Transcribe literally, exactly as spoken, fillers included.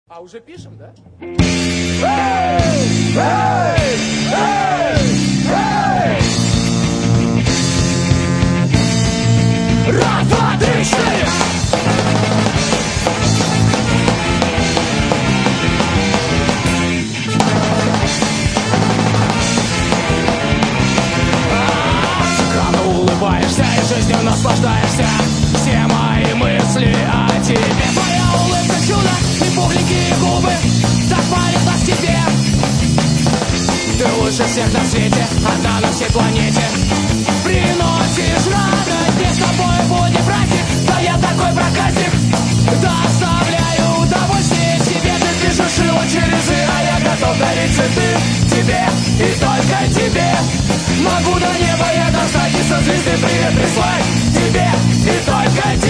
А уже пишем, да? Эй! Эй! Эй! Эй! Раз, два, три, четыре! Рано улыбаешься и жизнью наслаждаешься. Все мои мысли о тебе. Твоя улыбка чудо и пухленькие губы так памятна к тебе. Ты лучше всех на свете, одна на всей планете. Приносишь радость, мне с тобой будет праздник. Да я такой проказник, доставляю удовольствие себе. Ты пишешь его через «и», а я готов дарить цветы тебе и только тебе. Могу до неба я достать и со звезды привет прислать тебе и только тебе.